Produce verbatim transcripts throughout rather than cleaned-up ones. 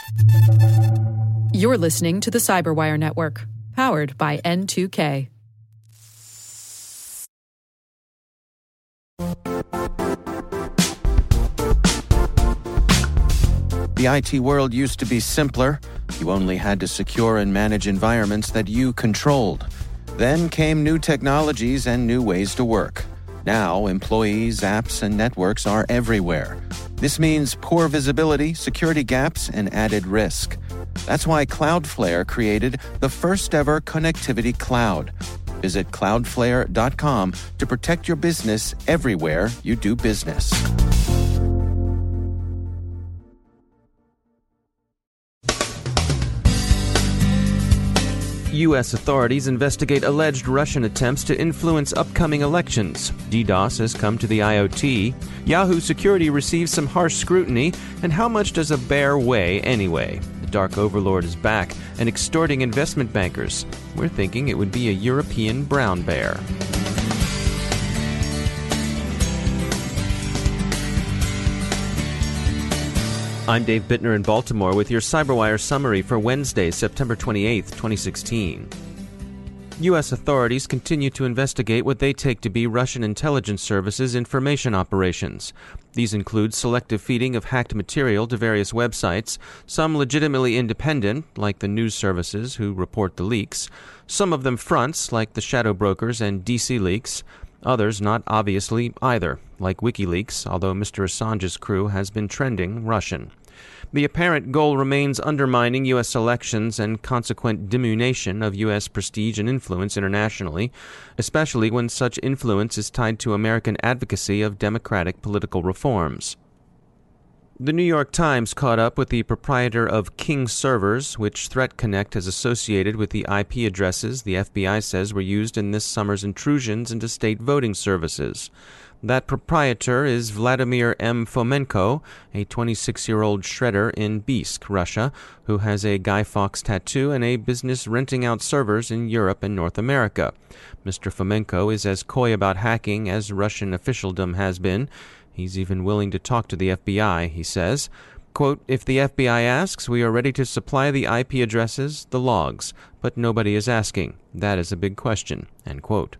You're listening to the Cyberwire Network, powered by N two K. The I T world used to be simpler. You only had to secure and manage environments that you controlled. Then came new technologies and new ways to work. Now, employees, apps, and networks are everywhere. This means poor visibility, security gaps, and added risk. That's why Cloudflare created the first-ever connectivity cloud. Visit cloudflare dot com to protect your business everywhere you do business. U S authorities investigate alleged Russian attempts to influence upcoming elections. DDoS has come to the I O T. Yahoo security receives some harsh scrutiny. And how much does a bear weigh anyway? The dark overlord is back and extorting investment bankers. We're thinking it would be a European brown bear. I'm Dave Bittner in Baltimore with your CyberWire summary for Wednesday, September twenty-eighth, twenty sixteen. U S authorities continue to investigate what they take to be Russian intelligence services information operations. These include selective feeding of hacked material to various websites, some legitimately independent, like the news services who report the leaks, some of them fronts, like the shadow brokers and D C Leaks, others not obviously either, like WikiLeaks, although Mister Assange's crew has been trending Russian. The apparent goal remains undermining U S elections and consequent diminution of U S prestige and influence internationally, especially when such influence is tied to American advocacy of democratic political reforms. The New York Times caught up with the proprietor of King Servers, which Threat Connect has associated with the I P addresses the F B I says were used in this summer's intrusions into state voting services. That proprietor is Vladimir M. Fomenko, a twenty-six-year-old shredder in Biysk, Russia, who has a Guy Fawkes tattoo and a business renting out servers in Europe and North America. Mister Fomenko is as coy about hacking as Russian officialdom has been. He's even willing to talk to the F B I, he says. Quote, "If the F B I asks, we are ready to supply the I P addresses, the logs, but nobody is asking. That is a big question." End quote.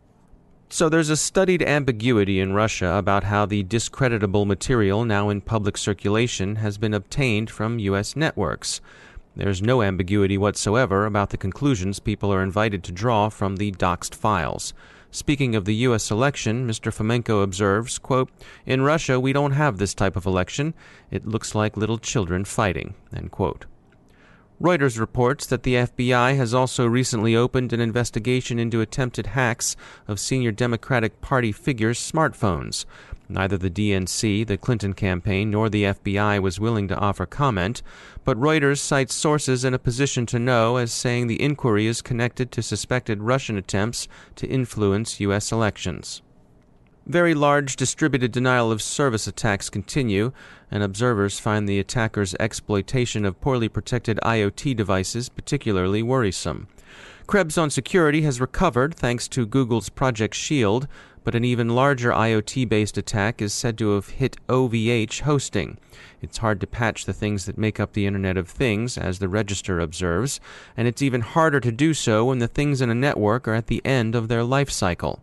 So there's a studied ambiguity in Russia about how the discreditable material now in public circulation has been obtained from U S networks. There's no ambiguity whatsoever about the conclusions people are invited to draw from the doxed files. Speaking of the U S election, Mister Fomenko observes, quote, "In Russia, we don't have this type of election. It looks like little children fighting," end quote. Reuters reports that the F B I has also recently opened an investigation into attempted hacks of senior Democratic Party figures' smartphones. Neither the D N C, the Clinton campaign, nor the F B I was willing to offer comment, but Reuters cites sources in a position to know as saying the inquiry is connected to suspected Russian attempts to influence U S elections. Very large distributed denial of service attacks continue, and observers find the attackers' exploitation of poorly protected I O T devices particularly worrisome. Krebs on Security has recovered thanks to Google's Project Shield, but an even larger I O T-based attack is said to have hit O V H hosting. It's hard to patch the things that make up the Internet of Things, as the Register observes, and it's even harder to do so when the things in a network are at the end of their life cycle.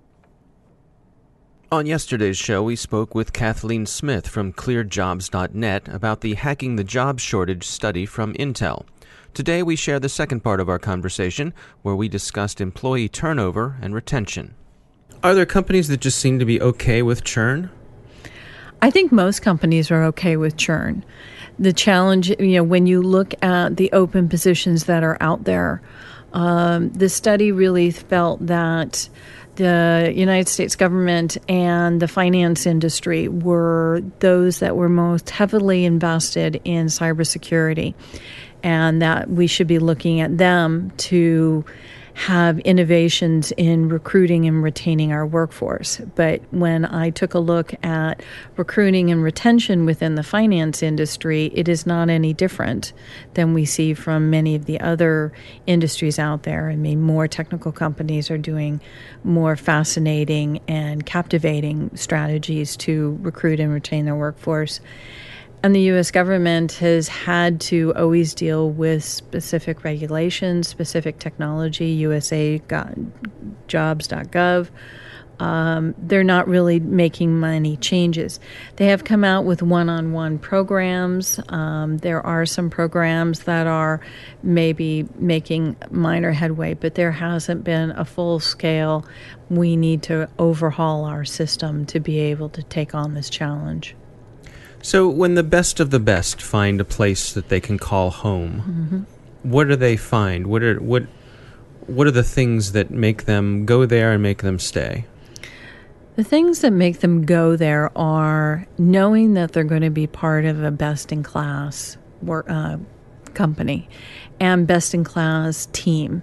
On yesterday's show, we spoke with Kathleen Smith from clear jobs dot net about the Hacking the Job Shortage study from Intel. Today, we share the second part of our conversation, where we discussed employee turnover and retention. Are there companies that just seem to be okay with churn? I think most companies are okay with churn. The challenge, you know, when you look at the open positions that are out there, um, the study really felt that the United States government and the finance industry were those that were most heavily invested in cybersecurity, and that we should be looking at them to have innovations in recruiting and retaining our workforce. But when I took a look at recruiting and retention within the finance industry, it is not any different than we see from many of the other industries out there. I mean, more technical companies are doing more fascinating and captivating strategies to recruit and retain their workforce. And the U S government has had to always deal with specific regulations, specific technology, U S A jobs dot gov. Um, they're not really making many changes. They have come out with one-on-one programs. Um, there are some programs that are maybe making minor headway, but there hasn't been a full-scale, we need to overhaul our system to be able to take on this challenge. So when the best of the best find a place that they can call home, mm-hmm. what do they find? What are what what are the things that make them go there and make them stay? The things that make them go there are knowing that they're going to be part of a best-in-class work, uh, company and best-in-class team.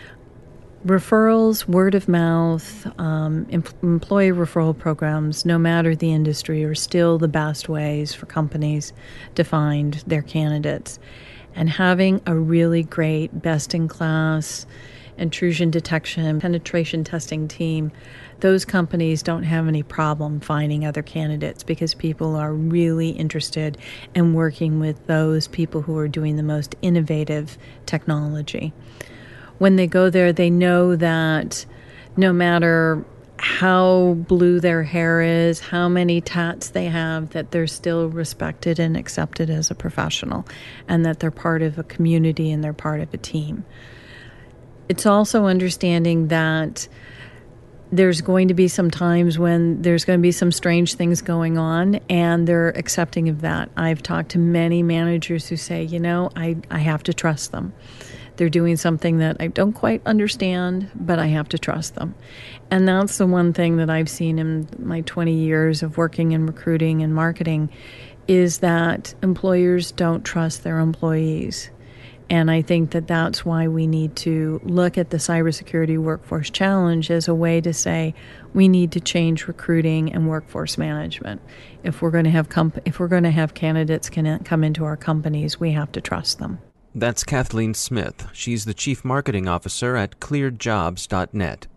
Referrals, word of mouth, um, em- employee referral programs, no matter the industry, are still the best ways for companies to find their candidates. And having a really great best-in-class intrusion detection, penetration testing team, those companies don't have any problem finding other candidates because people are really interested in working with those people who are doing the most innovative technology. When they go there, they know that no matter how blue their hair is, how many tats they have, that they're still respected and accepted as a professional, and that they're part of a community and they're part of a team. It's also understanding that there's going to be some times when there's going to be some strange things going on, and they're accepting of that. I've talked to many managers who say, you know, I, I have to trust them. They're doing something that I don't quite understand, but I have to trust them. And that's the one thing that I've seen in my twenty years of working in recruiting and marketing, is that employers don't trust their employees. And I think that that's why we need to look at the cybersecurity workforce challenge as a way to say we need to change recruiting and workforce management. If we're going to have comp- if we're going to have candidates can come into our companies, we have to trust them. That's Kathleen Smith. She's the Chief Marketing Officer at cleared jobs dot net.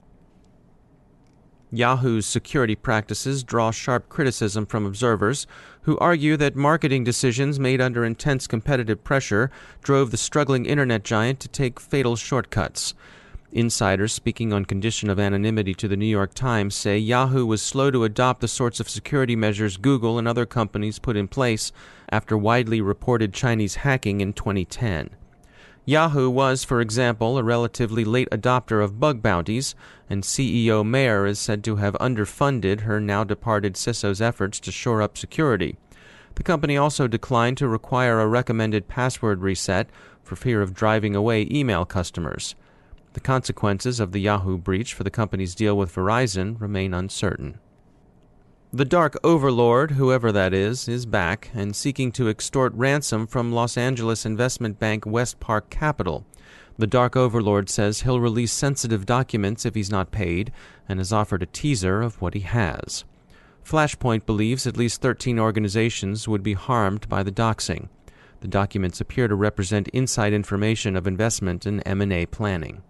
Yahoo's security practices draw sharp criticism from observers who argue that marketing decisions made under intense competitive pressure drove the struggling internet giant to take fatal shortcuts. Insiders speaking on condition of anonymity to the New York Times say Yahoo was slow to adopt the sorts of security measures Google and other companies put in place after widely reported Chinese hacking in twenty ten. Yahoo was, for example, a relatively late adopter of bug bounties, and C E O Mayer is said to have underfunded her now-departed C I S O's efforts to shore up security. The company also declined to require a recommended password reset for fear of driving away email customers. The consequences of the Yahoo breach for the company's deal with Verizon remain uncertain. The Dark Overlord, whoever that is, is back and seeking to extort ransom from Los Angeles investment bank Westpark Capital. The Dark Overlord says he'll release sensitive documents if he's not paid, and has offered a teaser of what he has. Flashpoint believes at least thirteen organizations would be harmed by the doxing. The documents appear to represent inside information of investment and M and A planning.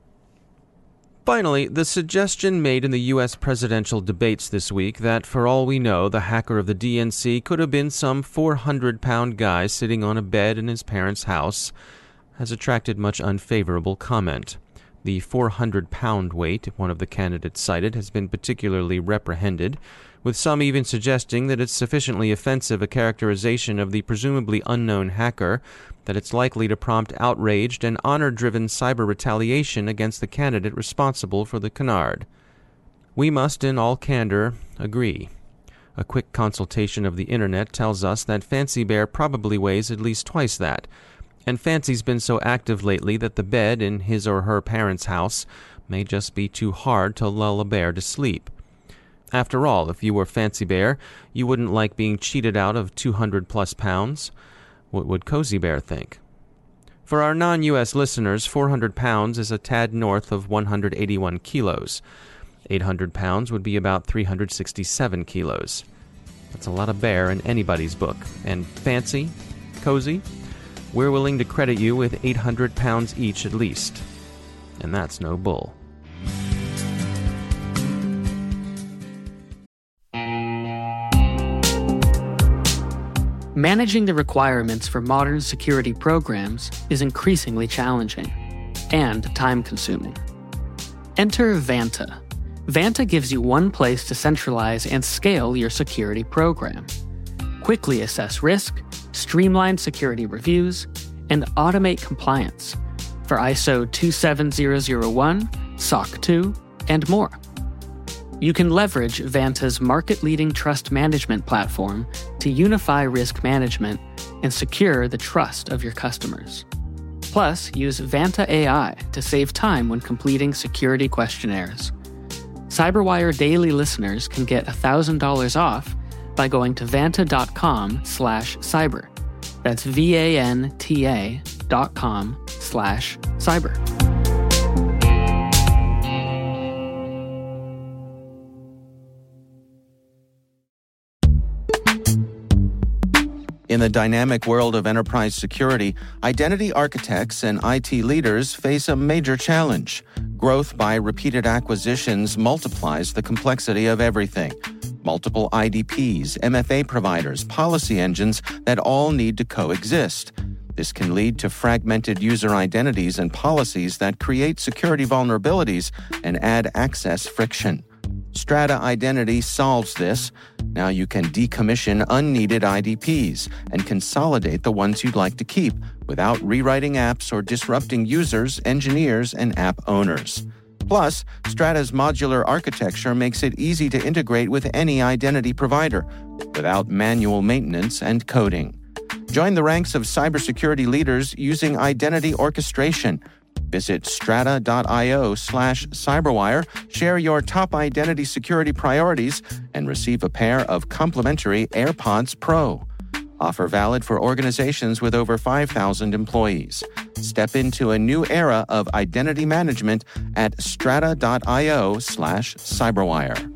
Finally, the suggestion made in the U S presidential debates this week that, for all we know, the hacker of the D N C could have been some four hundred pound guy sitting on a bed in his parents' house has attracted much unfavorable comment. The four hundred pound weight one of the candidates cited has been particularly reprehended, with some even suggesting that it's sufficiently offensive a characterization of the presumably unknown hacker that it's likely to prompt outraged and honor-driven cyber retaliation against the candidate responsible for the canard. We must, in all candor, agree. A quick consultation of the internet tells us that Fancy Bear probably weighs at least twice that, and Fancy's been so active lately that the bed in his or her parents' house may just be too hard to lull a bear to sleep. After all, if you were Fancy Bear, you wouldn't like being cheated out of two hundred plus pounds. What would Cozy Bear think? For our non-U S listeners, four hundred pounds is a tad north of one hundred eighty-one kilos. eight hundred pounds would be about three hundred sixty-seven kilos. That's a lot of bear in anybody's book. And Fancy, Cozy, we're willing to credit you with eight hundred pounds each at least. And that's no bull. Managing the requirements for modern security programs is increasingly challenging and time-consuming. Enter Vanta. Vanta gives you one place to centralize and scale your security program. Quickly assess risk, streamline security reviews, and automate compliance for I S O two seven zero zero one, S O C two, and more. You can leverage Vanta's market-leading trust management platform to unify risk management and secure the trust of your customers. Plus, use Vanta A I to save time when completing security questionnaires. CyberWire Daily listeners can get one thousand dollars off by going to vanta.com slash cyber. That's V-A-N-T-A dot com slash cyber. In the dynamic world of enterprise security, identity architects and I T leaders face a major challenge. Growth by repeated acquisitions multiplies the complexity of everything. Multiple I D Ps, M F A providers, policy engines that all need to coexist. This can lead to fragmented user identities and policies that create security vulnerabilities and add access friction. Strata Identity solves this. Now you can decommission unneeded I D Ps and consolidate the ones you'd like to keep without rewriting apps or disrupting users, engineers, and app owners. Plus, Strata's modular architecture makes it easy to integrate with any identity provider without manual maintenance and coding. Join the ranks of cybersecurity leaders using identity orchestration. Visit strata.io slash cyberwire, share your top identity security priorities, and receive a pair of complimentary AirPods Pro. Offer valid for organizations with over five thousand employees. Step into a new era of identity management at strata.io slash cyberwire.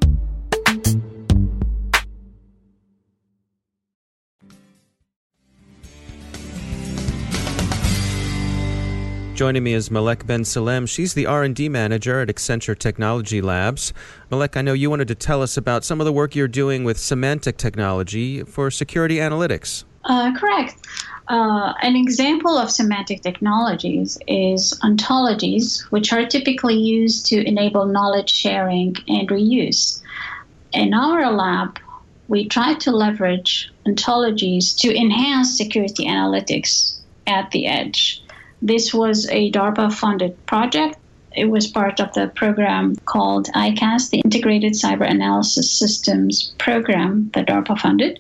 Joining me is Malek Ben Salem. She's the R and D manager at Accenture Technology Labs. Malek, I know you wanted to tell us about some of the work you're doing with semantic technology for security analytics. Uh, correct. Uh, an example of semantic technologies is ontologies, which are typically used to enable knowledge sharing and reuse. In our lab, we try to leverage ontologies to enhance security analytics at the edge. This was a DARPA-funded project. It was part of the program called I CAS, the Integrated Cyber Analysis Systems Program that DARPA funded.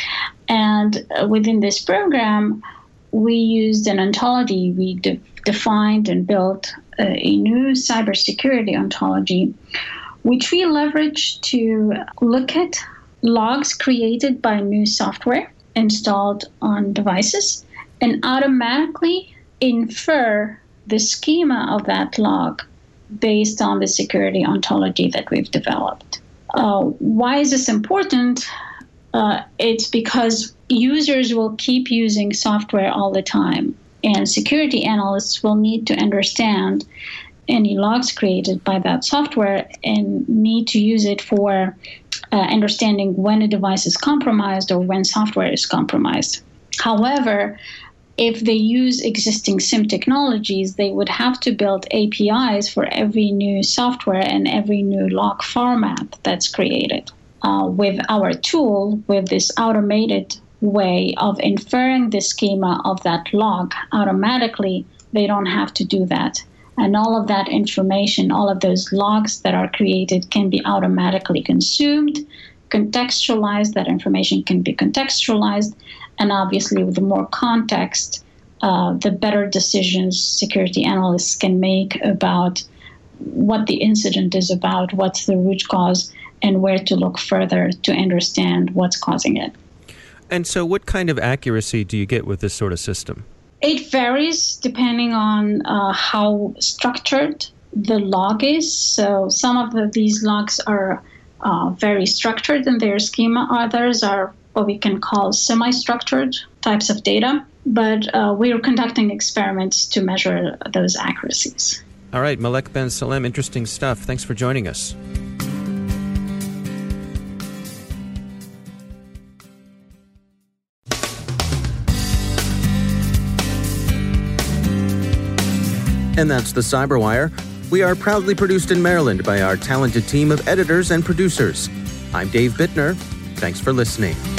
And within this program, we used an ontology. We de- defined and built a, a new cybersecurity ontology, which we leveraged to look at logs created by new software installed on devices and automatically infer the schema of that log based on the security ontology that we've developed. Uh, why is this important? Uh, it's because users will keep using software all the time, and security analysts will need to understand any logs created by that software and need to use it for uh, understanding when a device is compromised or when software is compromised. However, if they use existing SIEM technologies, they would have to build A P Is for every new software and every new log format that's created. Uh, with our tool, with this automated way of inferring the schema of that log automatically, they don't have to do that. And all of that information, all of those logs that are created can be automatically consumed, contextualized. That information can be contextualized. And obviously, with the more context, uh, the better decisions security analysts can make about what the incident is about, what's the root cause, and where to look further to understand what's causing it. And so what kind of accuracy do you get with this sort of system? It varies depending on uh, how structured the log is. So some of the, these logs are uh, very structured in their schema. Others are what we can call semi-structured types of data, but uh, we are conducting experiments to measure those accuracies. All right, Malek Ben Salem, interesting stuff. Thanks for joining us. And that's the Cyberwire. We are proudly produced in Maryland by our talented team of editors and producers. I'm Dave Bittner. Thanks for listening.